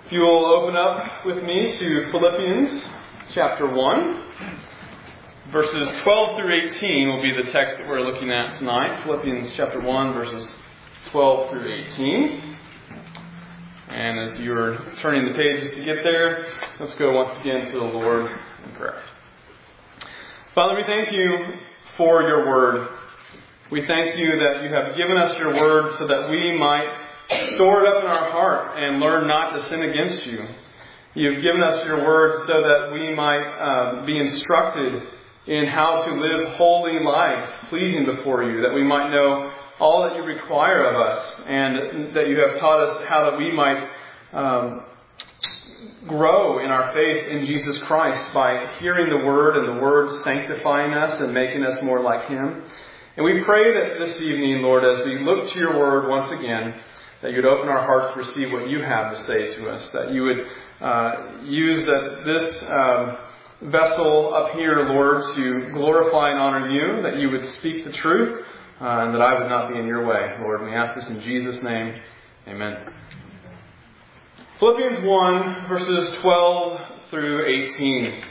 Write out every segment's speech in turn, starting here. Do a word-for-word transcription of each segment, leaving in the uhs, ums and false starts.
If you will open up with me to Philippians chapter one, verses twelve through eighteen will be the text that we're looking at tonight. Philippians chapter one, verses twelve through eighteen. And as you're turning the pages to get there, let's go once again to the Lord in prayer. Father, we thank you for your word. We thank you that you have given us your word so that we might store it up in our heart and learn not to sin against you. You've given us your word so that we might uh, be instructed in how to live holy lives, pleasing before you, that we might know all that you require of us, and that you have taught us how that we might um, grow in our faith in Jesus Christ by hearing the word and the word sanctifying us and making us more like him. And we pray that this evening, Lord, as we look to your word once again, that you would open our hearts to receive what you have to say to us, that you would uh, use that this um, vessel up here, Lord, to glorify and honor you, that you would speak the truth, uh, and that I would not be in your way, Lord. And we ask this in Jesus' name. Amen. Philippians one, verses twelve through eighteen.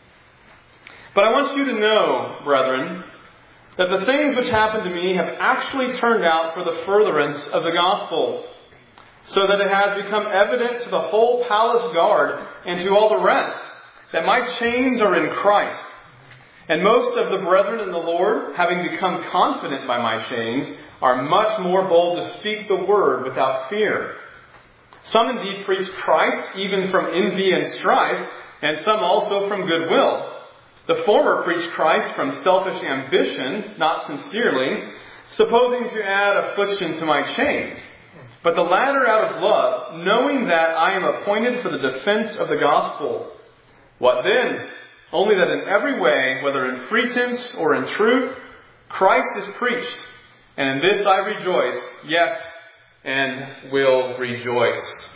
But I want you to know, brethren, that the things which happened to me have actually turned out for the furtherance of the gospel, so that it has become evident to the whole palace guard and to all the rest that my chains are in Christ. And most of the brethren in the Lord, having become confident by my chains, are much more bold to speak the word without fear. Some indeed preach Christ, even from envy and strife, and some also from goodwill. The former preach Christ from selfish ambition, not sincerely, supposing to add affliction to my chains. But the latter out of love, knowing that I am appointed for the defense of the gospel. What then? Only that in every way, whether in pretense or in truth, Christ is preached. And in this I rejoice, yes, and will rejoice.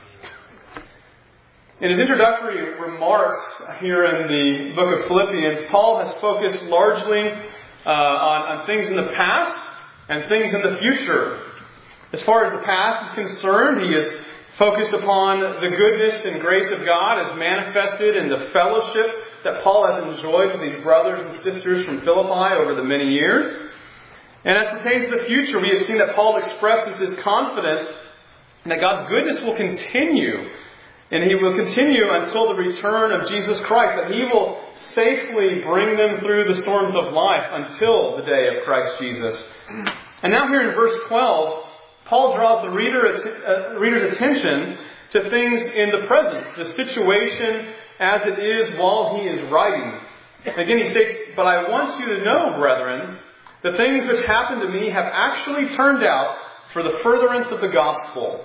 In his introductory remarks here in the book of Philippians, Paul has focused largely uh, on, on things in the past and things in the future. As far as the past is concerned, he has focused upon the goodness and grace of God as manifested in the fellowship that Paul has enjoyed with these brothers and sisters from Philippi over the many years. And as pertains to the future, we have seen that Paul expresses his confidence that God's goodness will continue. And he will continue until the return of Jesus Christ, that he will safely bring them through the storms of life until the day of Christ Jesus. And now here in verse twelve, Paul draws the reader, uh, reader's attention to things in the present, the situation as it is while he is writing. Again, he states, "But I want you to know, brethren, the things which happened to me have actually turned out for the furtherance of the gospel."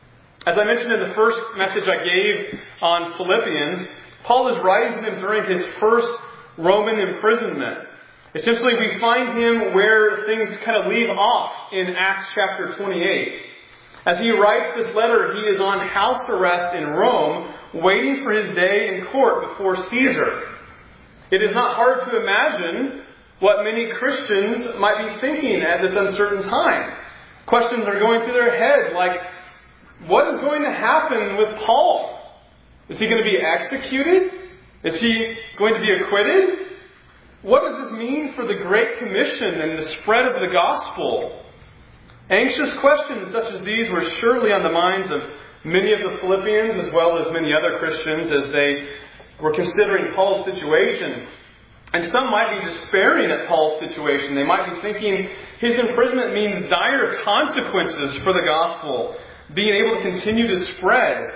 As I mentioned in the first message I gave on Philippians, Paul is writing to them during his first Roman imprisonment. Essentially, we find him where things kind of leave off in Acts chapter twenty-eight. As he writes this letter, he is on house arrest in Rome, waiting for his day in court before Caesar. It is not hard to imagine what many Christians might be thinking at this uncertain time. Questions are going through their head like, what is going to happen with Paul? Is he going to be executed? Is he going to be acquitted? What does this mean for the Great Commission and the spread of the gospel? Anxious questions such as these were surely on the minds of many of the Philippians as well as many other Christians as they were considering Paul's situation. And some might be despairing at Paul's situation. They might be thinking his imprisonment means dire consequences for the gospel, being able to continue to spread.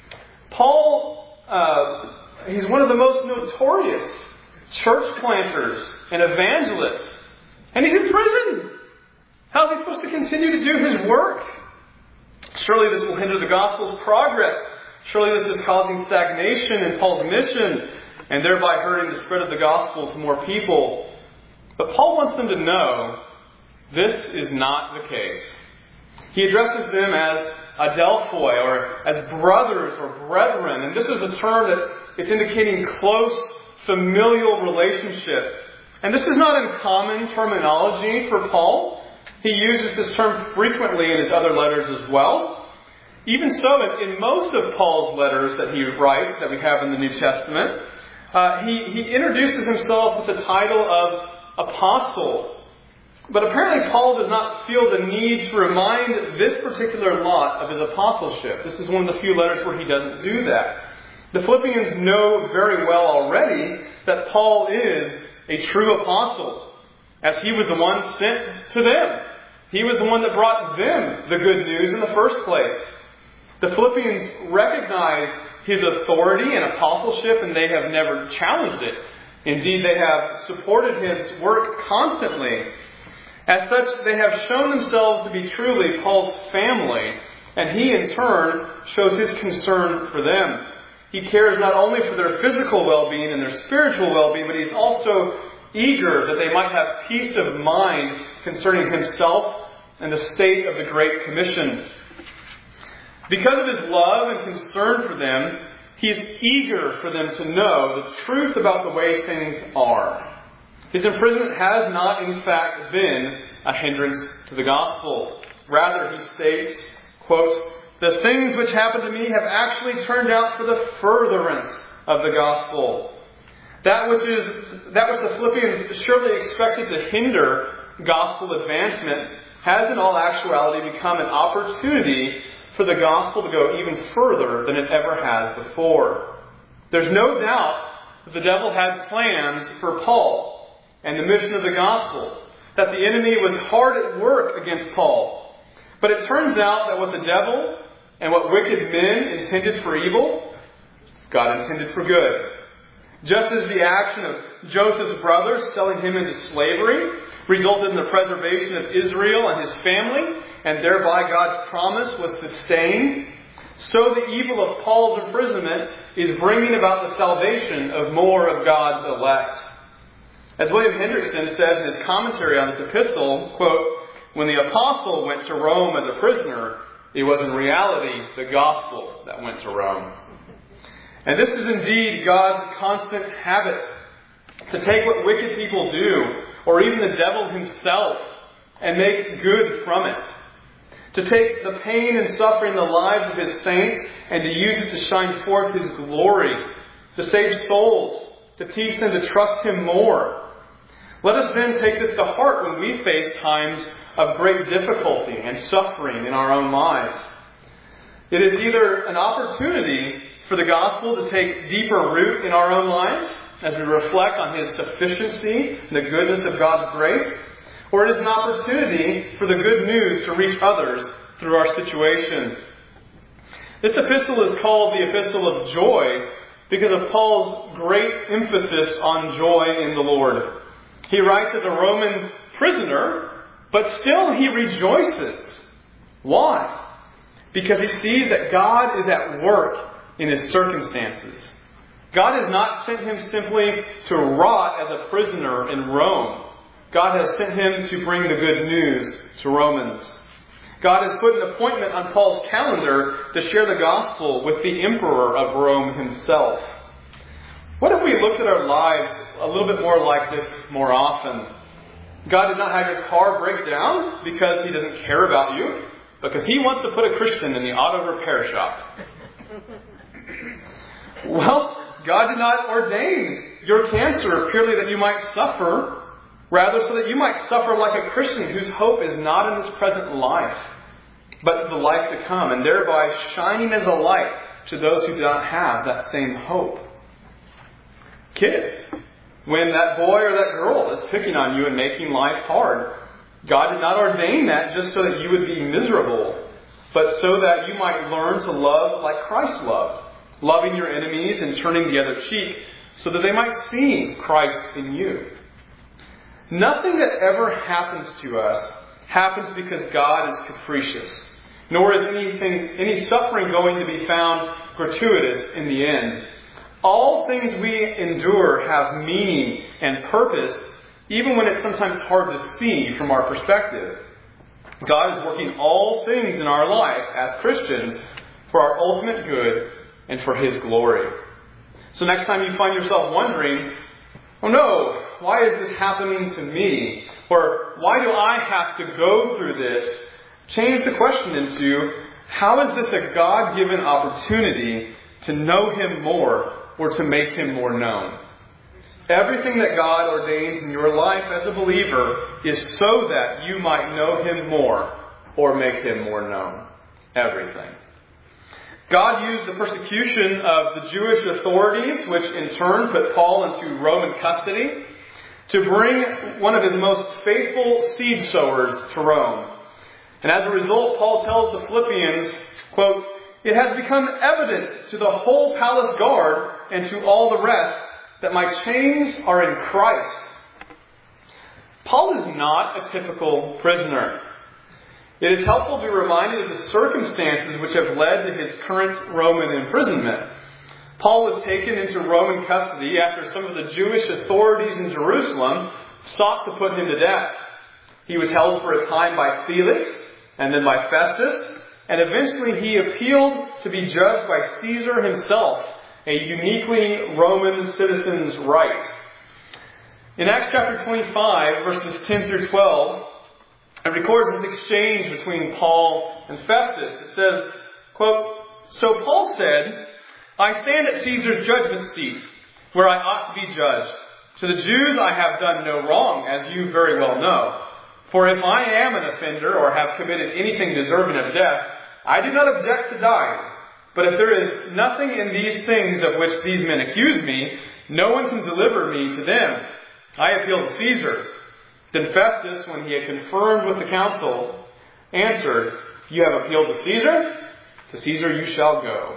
Paul, uh, he's one of the most notorious church planters and evangelists. And he's in prison. How is he supposed to continue to do his work? Surely this will hinder the gospel's progress. Surely this is causing stagnation in Paul's mission and thereby hurting the spread of the gospel to more people. But Paul wants them to know this is not the case. He addresses them as adelphoi, or as brothers or brethren. And this is a term that it's indicating close familial relationship. And this is not uncommon terminology for Paul. He uses this term frequently in his other letters as well. Even so, in, in most of Paul's letters that he writes, that we have in the New Testament, uh, he, he introduces himself with the title of apostle. But apparently Paul does not feel the need to remind this particular lot of his apostleship. This is one of the few letters where he doesn't do that. The Philippians know very well already that Paul is a true apostle, as he was the one sent to them. He was the one that brought them the good news in the first place. The Philippians recognize his authority and apostleship, and they have never challenged it. Indeed, they have supported his work constantly. As such, they have shown themselves to be truly Paul's family, and he in turn shows his concern for them. He cares not only for their physical well-being and their spiritual well-being, but he's also eager that they might have peace of mind concerning himself and the state of the Great Commission. Because of his love and concern for them, he is eager for them to know the truth about the way things are. His imprisonment has not, in fact, been a hindrance to the gospel. Rather, he states, quote, "The things which happened to me have actually turned out for the furtherance of the gospel." That which is that which the Philippians surely expected to hinder gospel advancement has in all actuality become an opportunity for the gospel to go even further than it ever has before. There's no doubt that the devil had plans for Paul and the mission of the gospel, that the enemy was hard at work against Paul. But it turns out that what the devil and what wicked men intended for evil, God intended for good. Just as the action of Joseph's brothers selling him into slavery resulted in the preservation of Israel and his family, and thereby God's promise was sustained, so the evil of Paul's imprisonment is bringing about the salvation of more of God's elect. As William Hendrickson says in his commentary on this epistle, quote, "When the apostle went to Rome as a prisoner, it was in reality the gospel that went to Rome." And this is indeed God's constant habit, to take what wicked people do, or even the devil himself, and make good from it. To take the pain and suffering in the lives of his saints and to use it to shine forth his glory, to save souls, to teach them to trust him more. Let us then take this to heart when we face times of great difficulty and suffering in our own lives. It is either an opportunity for the gospel to take deeper root in our own lives as we reflect on his sufficiency and the goodness of God's grace, or it is an opportunity for the good news to reach others through our situation. This epistle is called the Epistle of Joy because of Paul's great emphasis on joy in the Lord. He writes as a Roman prisoner, but still he rejoices. Why? Because he sees that God is at work in his circumstances. God has not sent him simply to rot as a prisoner in Rome. God has sent him to bring the good news to Romans. God has put an appointment on Paul's calendar to share the gospel with the emperor of Rome himself. What if we looked at our lives a little bit more like this more often? God did not have your car break down because he doesn't care about you, because he wants to put a Christian in the auto repair shop. Well, God did not ordain your cancer purely that you might suffer, rather so that you might suffer like a Christian whose hope is not in this present life, but the life to come, and thereby shining as a light to those who do not have that same hope. Kids, when that boy or that girl is picking on you and making life hard, God did not ordain that just so that you would be miserable, but so that you might learn to love like Christ loved, loving your enemies and turning the other cheek, so that they might see Christ in you. Nothing that ever happens to us happens because God is capricious, nor is anything, any suffering going to be found gratuitous in the end. All things we endure have meaning and purpose, even when it's sometimes hard to see from our perspective. God is working all things in our life as Christians for our ultimate good and for his glory. So next time you find yourself wondering, oh no, why is this happening to me? Or why do I have to go through this? Change the question into, How is this a God-given opportunity to know Him more or to make Him more known? Everything that God ordains in your life as a believer is so that you might know Him more or make Him more known. Everything. God used the persecution of the Jewish authorities, which in turn put Paul into Roman custody, to bring one of his most faithful seed sowers to Rome. And as a result, Paul tells the Philippians, quote, "It has become evident to the whole palace guard and to all the rest that my chains are in Christ." Paul is not a typical prisoner. It is helpful to be reminded of the circumstances which have led to his current Roman imprisonment. Paul was taken into Roman custody after some of the Jewish authorities in Jerusalem sought to put him to death. He was held for a time by Felix and then by Festus, and eventually he appealed to be judged by Caesar himself, a uniquely Roman citizen's right. In Acts chapter twenty-five, verses ten through twelve, it records this exchange between Paul and Festus. It says, quote, "So Paul said, 'I stand at Caesar's judgment seat, where I ought to be judged. To the Jews I have done no wrong, as you very well know. For if I am an offender or have committed anything deserving of death, I do not object to dying. But if there is nothing in these things of which these men accuse me, no one can deliver me to them. I appeal to Caesar.' Then Festus, when he had confirmed with the council, answered, 'You have appealed to Caesar? To Caesar you shall go.'"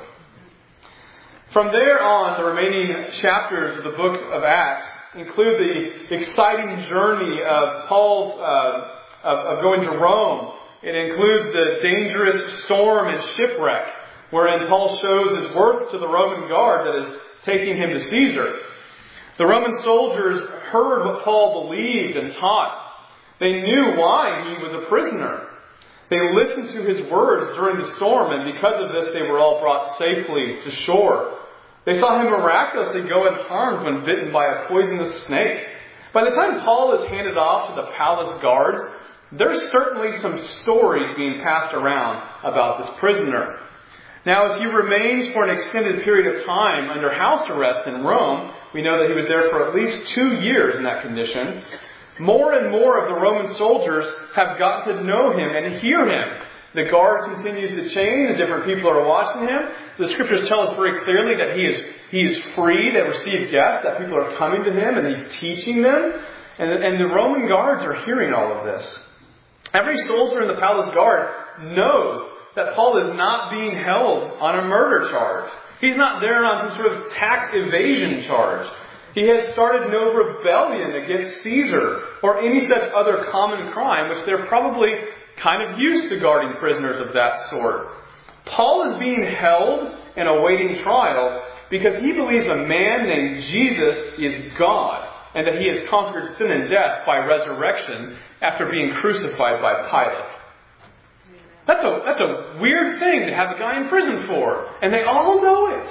From there on, the remaining chapters of the book of Acts include the exciting journey of Paul's uh, of, of going to Rome. It includes the dangerous storm and shipwreck, wherein Paul shows his worth to the Roman guard that is taking him to Caesar. The Roman soldiers heard what Paul believed and taught. They knew why he was a prisoner. They listened to his words during the storm, and because of this, they were all brought safely to shore. They saw him miraculously go unharmed when bitten by a poisonous snake. By the time Paul is handed off to the palace guards, there's certainly some stories being passed around about this prisoner. Now, as he remains for an extended period of time under house arrest in Rome, we know that he was there for at least two years in that condition, more and more of the Roman soldiers have gotten to know him and hear him. The guard continues to change. The different people are watching him. The scriptures tell us very clearly that he is he is free to receive guests, that people are coming to him and he's teaching them. And, and the Roman guards are hearing all of this. Every soldier in the palace guard knows that Paul is not being held on a murder charge. He's not there on some sort of tax evasion charge. He has started no rebellion against Caesar or any such other common crime, which they're probably kind of used to guarding prisoners of that sort. Paul is being held and awaiting trial because he believes a man named Jesus is God and that he has conquered sin and death by resurrection after being crucified by Pilate. That's a, that's a weird thing to have a guy in prison for, and they all know it.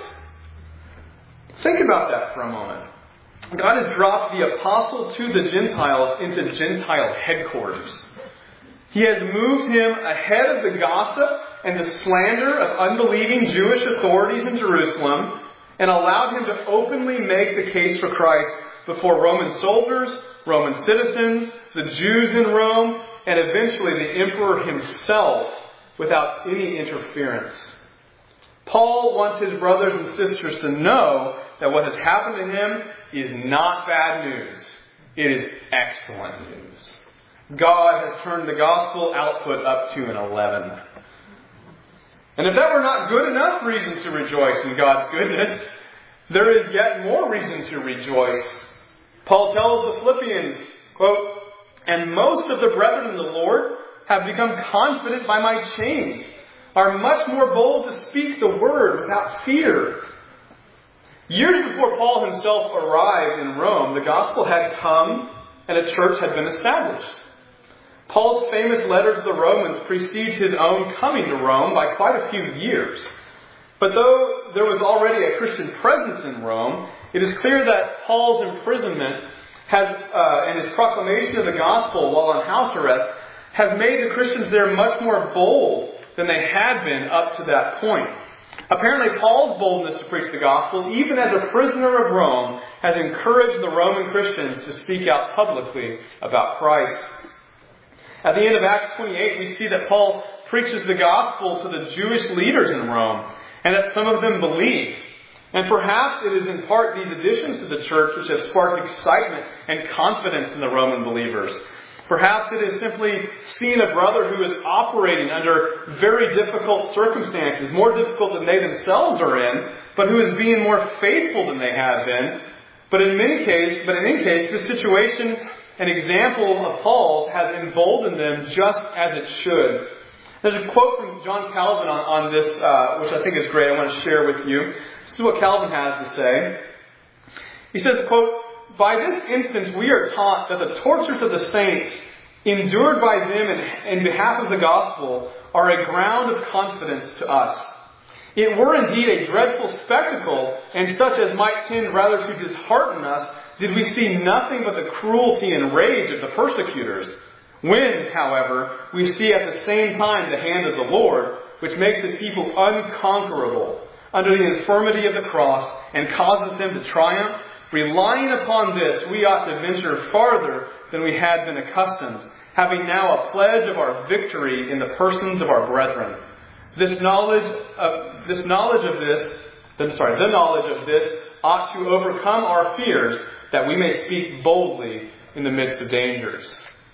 Think about that for a moment. God has dropped the apostle to the Gentiles into Gentile headquarters. He has moved him ahead of the gossip and the slander of unbelieving Jewish authorities in Jerusalem and allowed him to openly make the case for Christ before Roman soldiers, Roman citizens, the Jews in Rome, and eventually the emperor himself without any interference. Paul wants his brothers and sisters to know that what has happened to him is not bad news. It is excellent news. God has turned the gospel output up to an eleven. And if that were not good enough reason to rejoice in God's goodness, there is yet more reason to rejoice. Paul tells the Philippians, quote, "And most of the brethren in the Lord have become confident by my chains, are much more bold to speak the word without fear." Years before Paul himself arrived in Rome, the gospel had come and a church had been established. Paul's famous letter to the Romans precedes his own coming to Rome by quite a few years. But though there was already a Christian presence in Rome, it is clear that Paul's imprisonment has, uh, and his proclamation of the gospel while on house arrest has made the Christians there much more bold than they had been up to that point. Apparently, Paul's boldness to preach the gospel, even as a prisoner of Rome, has encouraged the Roman Christians to speak out publicly about Christ. At the end of Acts twenty-eight, we see that Paul preaches the gospel to the Jewish leaders in Rome, and that some of them believed. And perhaps it is in part these additions to the church which have sparked excitement and confidence in the Roman believers. Perhaps it is simply seeing a brother who is operating under very difficult circumstances, more difficult than they themselves are in, but who is being more faithful than they have been. But in many cases, but in any case, this situation, an example of Paul's, has emboldened them just as it should. There's a quote from John Calvin on, on this, uh, which I think is great. I want to share with you. This is what Calvin has to say. He says, quote, "By this instance we are taught that the tortures of the saints, endured by them in, in behalf of the gospel, are a ground of confidence to us. It were indeed a dreadful spectacle, and such as might tend rather to dishearten us, did we see nothing but the cruelty and rage of the persecutors. When, however, we see at the same time the hand of the Lord, which makes His people unconquerable under the infirmity of the cross, and causes them to triumph, relying upon this, we ought to venture farther than we had been accustomed, having now a pledge of our victory in the persons of our brethren. This knowledge of this knowledge of this, the, sorry, the knowledge of this ought to overcome our fears, that we may speak boldly in the midst of dangers."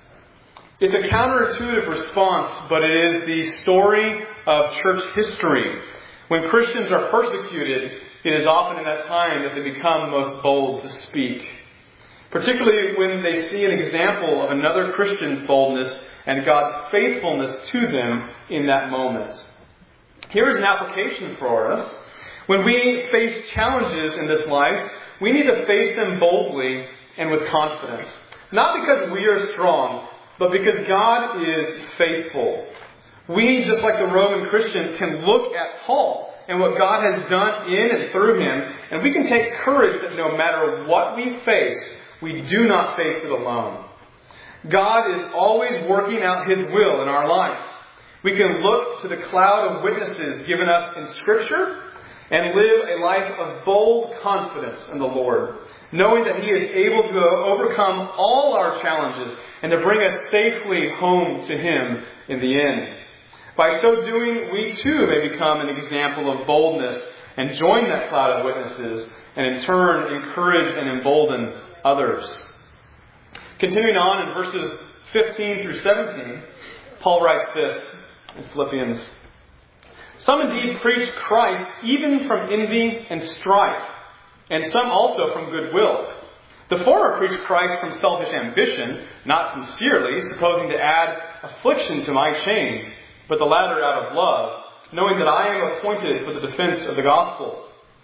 It's a counterintuitive response, but it is the story of church history. When Christians are persecuted, it is often in that time that they become most bold to speak. Particularly when they see an example of another Christian's boldness and God's faithfulness to them in that moment. Here is an application for us. When we face challenges in this life, we need to face them boldly and with confidence. Not because we are strong, but because God is faithful. We, just like the Roman Christians, can look at Paul and what God has done in and through him, and we can take courage that no matter what we face, we do not face it alone. God is always working out His will in our life. We can look to the cloud of witnesses given us in Scripture and live a life of bold confidence in the Lord, knowing that He is able to overcome all our challenges and to bring us safely home to Him in the end. By so doing, we too may become an example of boldness and join that cloud of witnesses, and in turn encourage and embolden others. Continuing on in verses fifteen through seventeen, Paul writes this in Philippians: "Some indeed preach Christ even from envy and strife, and some also from goodwill. The former preach Christ from selfish ambition, not sincerely, supposing to add affliction to my chains, but the latter out of love, knowing that I am appointed for the defense of the gospel."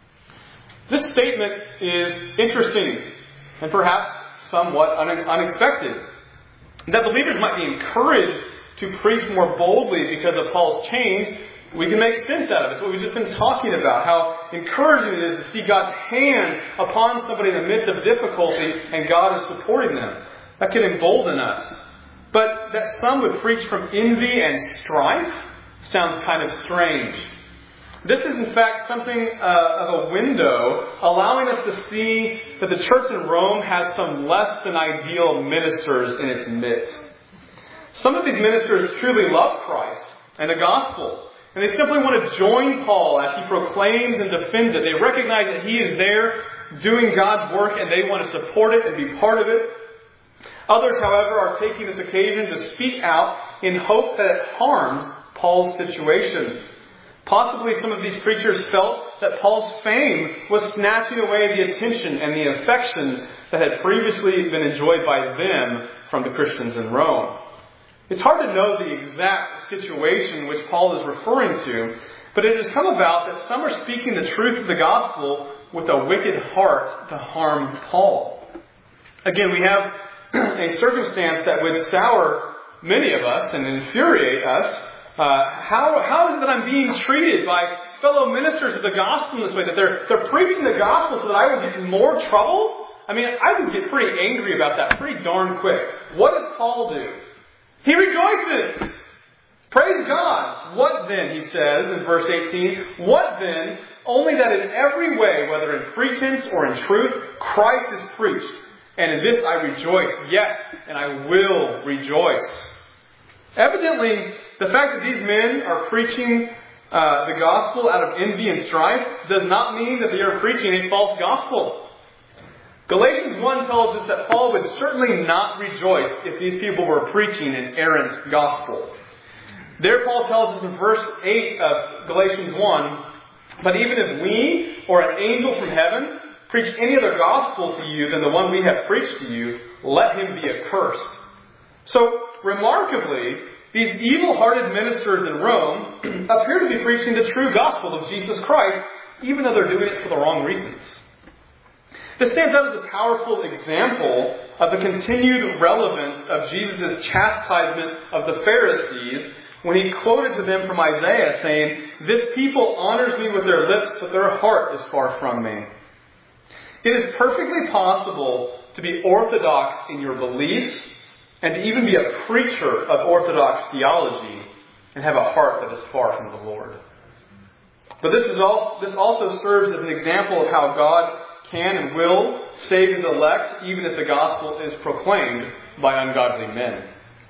This statement is interesting and perhaps somewhat une- unexpected. That believers might be encouraged to preach more boldly because of Paul's chains, we can make sense out of it. It's what we've just been talking about, how encouraging it is to see God's hand upon somebody in the midst of difficulty and God is supporting them. That can embolden us. But that some would preach from envy and strife sounds kind of strange. This is in fact something uh, of a window allowing us to see that the church in Rome has some less than ideal ministers in its midst. Some of these ministers truly love Christ and the gospel, and they simply want to join Paul as he proclaims and defends it. They recognize that he is there doing God's work and they want to support it and be part of it. Others, however, are taking this occasion to speak out in hopes that it harms Paul's situation. Possibly some of these preachers felt that Paul's fame was snatching away the attention and the affection that had previously been enjoyed by them from the Christians in Rome. It's hard to know the exact situation which Paul is referring to, but it has come about that some are speaking the truth of the gospel with a wicked heart to harm Paul. Again, we have a circumstance that would sour many of us and infuriate us. Uh, how, how is it that I'm being treated by fellow ministers of the gospel in this way? That they're, they're preaching the gospel so that I will get in more trouble? I mean, I would get pretty angry about that pretty darn quick. What does Paul do? He rejoices. Praise God! What then, he says in verse eighteen, what then? Only that in every way, whether in pretense or in truth, Christ is preached. And in this I rejoice, yes, and I will rejoice. Evidently, the fact that these men are preaching uh, the gospel out of envy and strife does not mean that they are preaching a false gospel. Galatians one tells us that Paul would certainly not rejoice if these people were preaching an errant gospel. There Paul tells us in verse eight of Galatians one, but even if we or an angel from heaven preach any other gospel to you than the one we have preached to you, let him be accursed. So, remarkably, these evil-hearted ministers in Rome appear to be preaching the true gospel of Jesus Christ, even though they're doing it for the wrong reasons. This stands out as a powerful example of the continued relevance of Jesus' chastisement of the Pharisees when he quoted to them from Isaiah saying, "This people honors me with their lips, but their heart is far from me." It is perfectly possible to be orthodox in your beliefs and to even be a preacher of orthodox theology and have a heart that is far from the Lord. But this is also, this also serves as an example of how God can and will save His elect even if the gospel is proclaimed by ungodly men.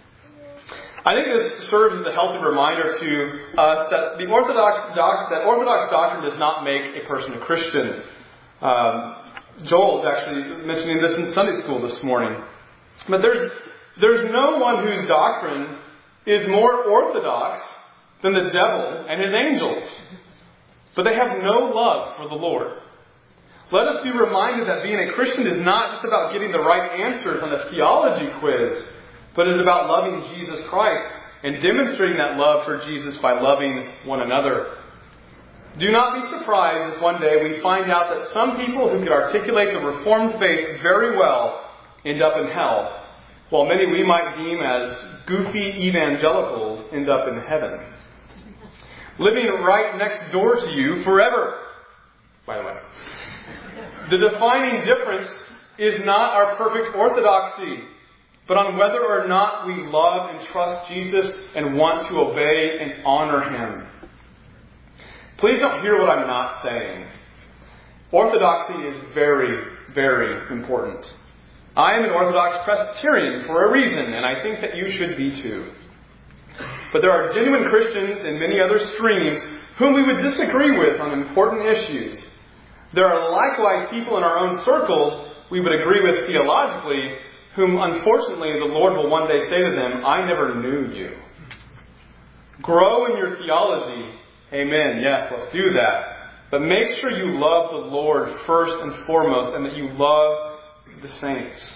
I think this serves as a healthy reminder to us that the Orthodox doc, that Orthodox doctrine does not make a person a Christian. Um, Joel was actually mentioning this in Sunday school this morning. But there's there's no one whose doctrine is more orthodox than the devil and his angels. But they have no love for the Lord. Let us be reminded that being a Christian is not just about getting the right answers on the theology quiz, but is about loving Jesus Christ and demonstrating that love for Jesus by loving one another. Do not be surprised if one day we find out that some people who could articulate the Reformed faith very well end up in hell, while many we might deem as goofy evangelicals end up in heaven. Living right next door to you forever, by the way. The defining difference is not our perfect orthodoxy, but on whether or not we love and trust Jesus and want to obey and honor Him. Please don't hear what I'm not saying. Orthodoxy is very, very important. I am an Orthodox Presbyterian for a reason, and I think that you should be too. But there are genuine Christians in many other streams whom we would disagree with on important issues. There are likewise people in our own circles we would agree with theologically, whom unfortunately the Lord will one day say to them, "I never knew you." Grow in your theology. Amen. Yes, let's do that. But make sure you love the Lord first and foremost, and that you love the saints.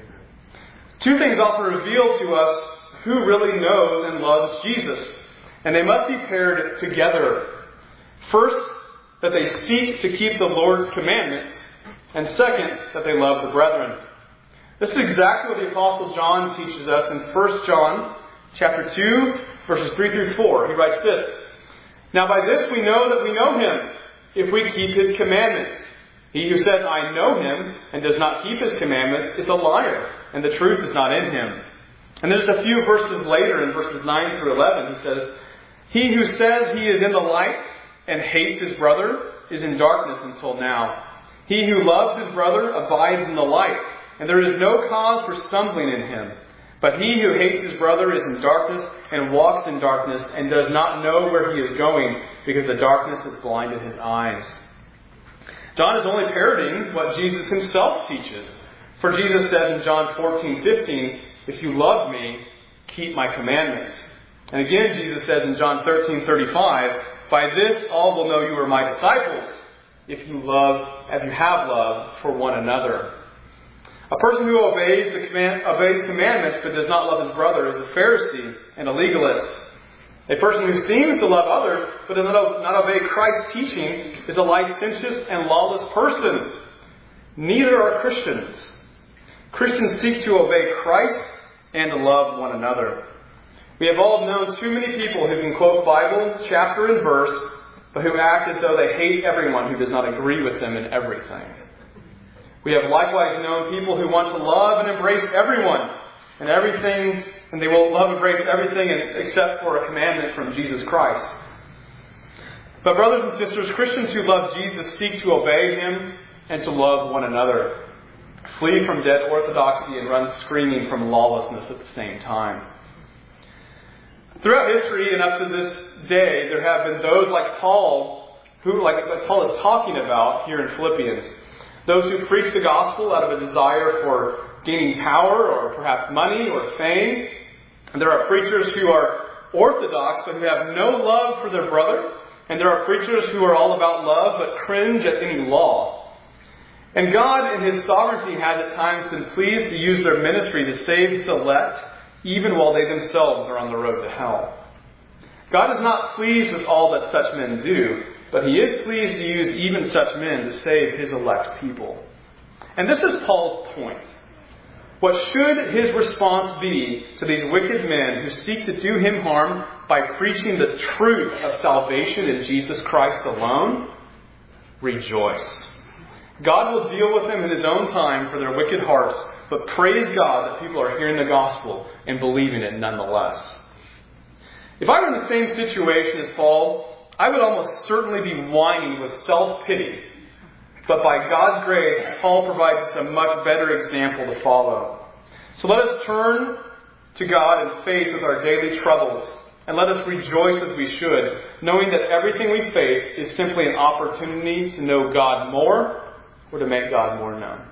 Two things often reveal to us who really knows and loves Jesus, and they must be paired together. First, that they seek to keep the Lord's commandments, and second, that they love the brethren. This is exactly what the Apostle John teaches us in First John chapter two, verses three through four. He writes this, "Now by this we know that we know Him, if we keep His commandments. He who says, 'I know Him,' and does not keep His commandments is a liar, and the truth is not in him." And there's a few verses later, in verses nine through eleven, he says, "He who says he is in the light and hates his brother is in darkness until now. He who loves his brother abides in the light, and there is no cause for stumbling in him. But he who hates his brother is in darkness and walks in darkness and does not know where he is going, because the darkness has blinded his eyes." John is only parroting what Jesus Himself teaches. For Jesus says in John fourteen fifteen, "If you love me, keep my commandments." And again, Jesus says in John thirteen thirty-five, "By this all will know you are my disciples, if you love, if you have love for one another." A person who obeys the command, obeys commandments but does not love his brother is a Pharisee and a legalist. A person who seems to love others but does not, not obey Christ's teaching is a licentious and lawless person. Neither are Christians. Christians seek to obey Christ and to love one another. We have all known too many people who can quote Bible chapter and verse, but who act as though they hate everyone who does not agree with them in everything. We have likewise known people who want to love and embrace everyone and everything and they will love and embrace everything except for a commandment from Jesus Christ. But brothers and sisters, Christians who love Jesus seek to obey Him and to love one another, flee from dead orthodoxy and run screaming from lawlessness at the same time. Throughout history and up to this day, there have been those like Paul, who, like, like Paul is talking about here in Philippians, those who preach the gospel out of a desire for gaining power or perhaps money or fame. And there are preachers who are orthodox but who have no love for their brother. And there are preachers who are all about love but cringe at any law. And God in His sovereignty has at times been pleased to use their ministry to save His elect, even while they themselves are on the road to hell. God is not pleased with all that such men do, but He is pleased to use even such men to save His elect people. And this is Paul's point. What should his response be to these wicked men who seek to do him harm by preaching the truth of salvation in Jesus Christ alone? Rejoice. God will deal with them in His own time for their wicked hearts, but praise God that people are hearing the gospel and believing it nonetheless. If I were in the same situation as Paul, I would almost certainly be whining with self-pity. But by God's grace, Paul provides us a much better example to follow. So let us turn to God in faith with our daily troubles, and let us rejoice as we should, knowing that everything we face is simply an opportunity to know God more or to make God more known.